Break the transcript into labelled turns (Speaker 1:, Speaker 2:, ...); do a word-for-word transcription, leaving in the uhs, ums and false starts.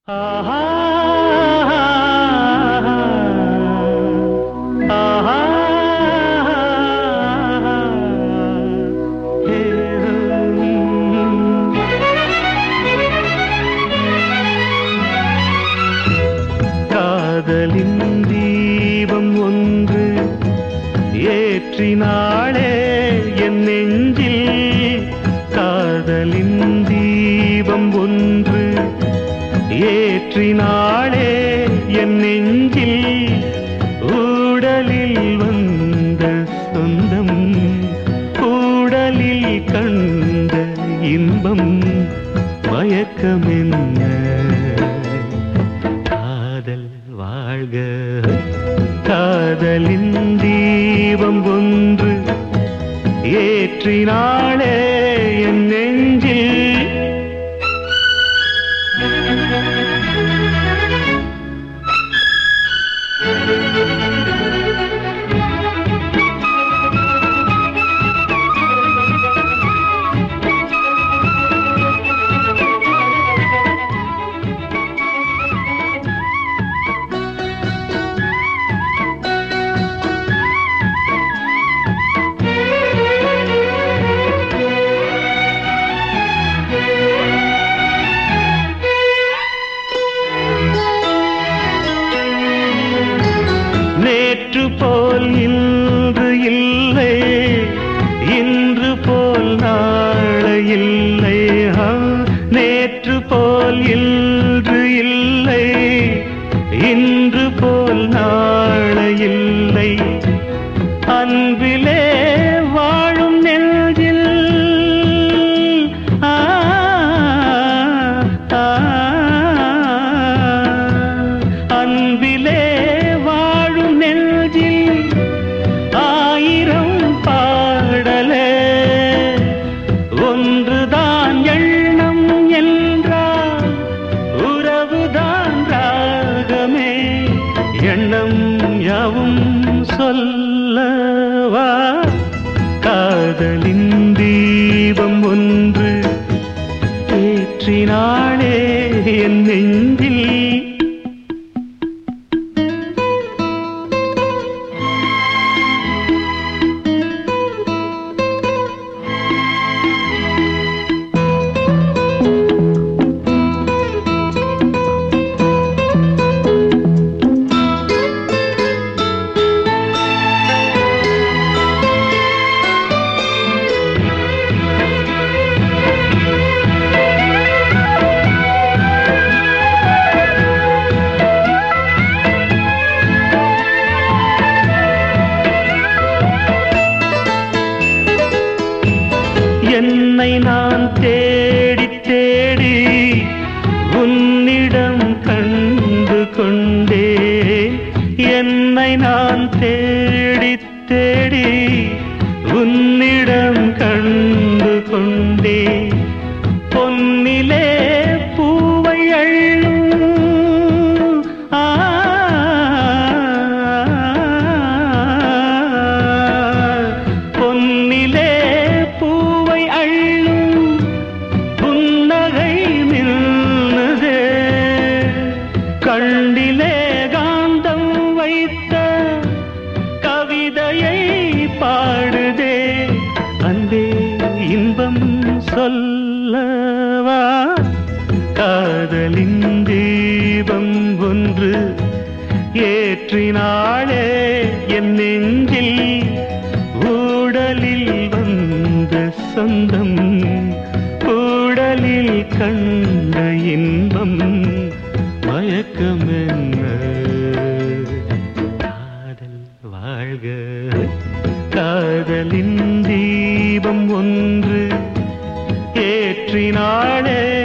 Speaker 1: ஆஹா ஆஹா காதலின் தீபம் ஒன்று ஏற்றினாளே என் நெஞ்சில். காதலின் தீபம் ஒன்று ஏற்றினாளே என் நெஞ்சில். ஊடலில் வந்த சொந்தம், ஊடலில் கண்ட இன்பம், மயக்கமென்ன காதல் வாழ்க. காதலின் தீபம் ஒன்று ஏற்றினாளே என் நெஞ்சில். நேற்று போல் இன்று இல்லை, இன்று போல் நாளை இல்லை. நேற்று போல் இன்று இல்லை, இன்று போல் நாளை இல்லை. அன்பிலே வாழும் நெஞ்சில் ஆ அன்பிலே ஆயிரம் பாடலே ஒன்றுதான் எண்ணம் என்றால் உறவுதான் ராகமே. எண்ணம் யாவும் சொல்லவா. காதலின் தீபம் ஒன்று ஏற்றினாளே என் நெஞ்சில். என்னை நான் தேடி தேடி உன்னிடம் கண்டு கொண்டே. என்னை நான் தேடி தேடி உன்னிடம் கண்டு கொண்டே. பொன்னிலே பூவை அள்ளும் ஆ பொன்னிலே பூவை அள்ளும் புன்னகை மின்னதே. கண்டிலே காந்தம் வைத்த கவிதையை பாடுதே. அன்பே இன்பம் சொல்லவா. காதலின் தீபம் ஒன்று ஏற்றினாளே என் நெஞ்சில். ஊடலில் வந்த சொந்தம், ஊடலில் கண்ட இன்பம், மயக்கமென்ன காதல் வாழ்க. காதலின் தீபம் ஒன்று ஏற்றினாளே